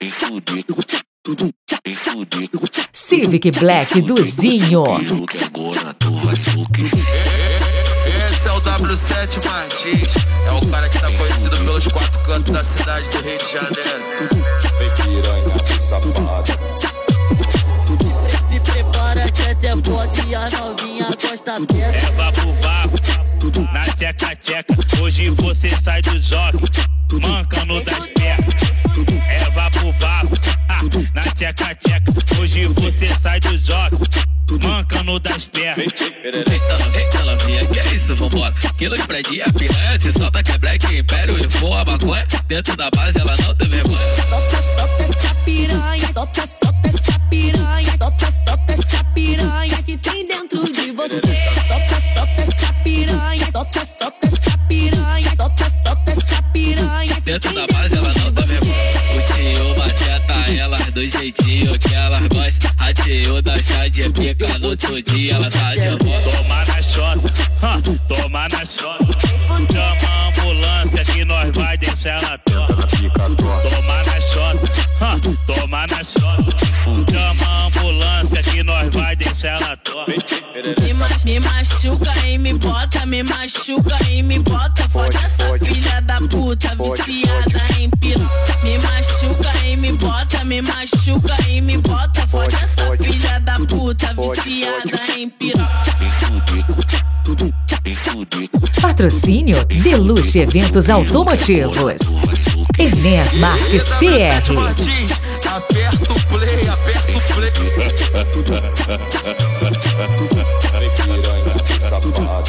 Civic Black do Zinho. Esse é o W7 Martins. É o cara que tá conhecido pelos 4 cantos da cidade do Rio de Janeiro. Vem piranha, safada. Se prepara que essa é foda e a novinha gosta dela. É vapo vapo, na tcheca tcheca. Hoje você sai do jogo, mancando das pernas. É vapo vapo, na tcheca tcheca. Hoje você sai do jogo, mancando das pernas. Eita, novinha, que é isso, vambora. Quilo de prédio, a piranha se solta que é Black Império e voa a maconha. Dentro da base ela não tem vergonha. Solta essa piranha, solta essa piranha, solta essa piranha que tem dentro de você. Solta essa piranha, solta essa piranha, solta essa piranha que dentro tem da base ela não tem vergonha. O tio maceta ela do jeitinho que elas gostam. A tio da chá de pica no outro dia ela tá de volta. Toma na chota, toma na chota. Chama a ambulância que nós vai deixar ela torta. Toma na chota, toma na chota. Chama a ambulância que nós vai deixar ela torta. Me machuca e me bota, me machuca e me bota. Foda essa filha da puta viciada em pila. Me machuca e me bota, me machuca e me bota. Foda essa filha da puta viciada em pila. Patrocínio Deluxe Eventos Automotivos. Enes Marques PR. Aperta o play, aperta o play. Vem piranha, safada.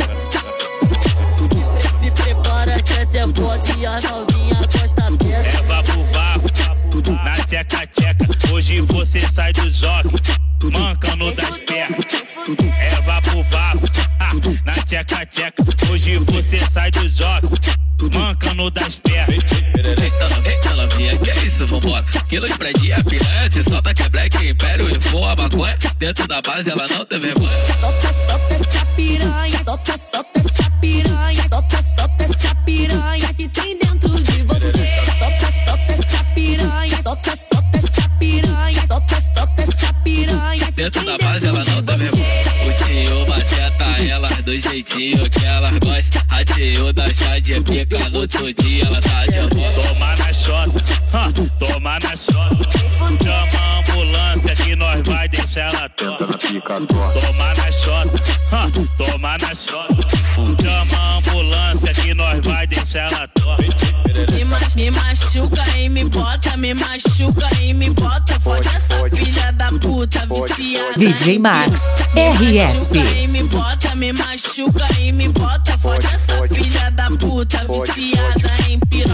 Se prepara que essa é foda e a novinha gosta dela. É vapo vapo, na tcheca tcheca. Hoje você sai do jogo, mancando das pernas. É vapo vapo, na tcheca tcheca. Hoje você sai do jogo, mancando das pernas. Eita, novinha, que é isso, vambora. Quilo de prédio, a piranha se solta que é Black Império e voa a maconha. Dentro da base ela não tem vergonha. Solta essa piranha, solta essa piranha, solta essa piranha que tem dentro de você. Solta essa piranha, solta essa piranha, solta essa piranha que dentro tem da base ela não tem vergonha. O tio maceta ela do jeitinho que elas gostam. A tio da chá de pica no outro dia ela tá de volta. Toma na chota, toma na chota. Chama a ambulância que nós vai deixar ela torta. Toma na chota, toma na chota. Chama a ambulância que nós vai deixar ela torta. Me machuca e me bota, me machuca e me bota. Foda essa filha da puta viciada. DJ Max RS. Me bota, me machuca e me bota. Foda essa filha da puta viciada em pila.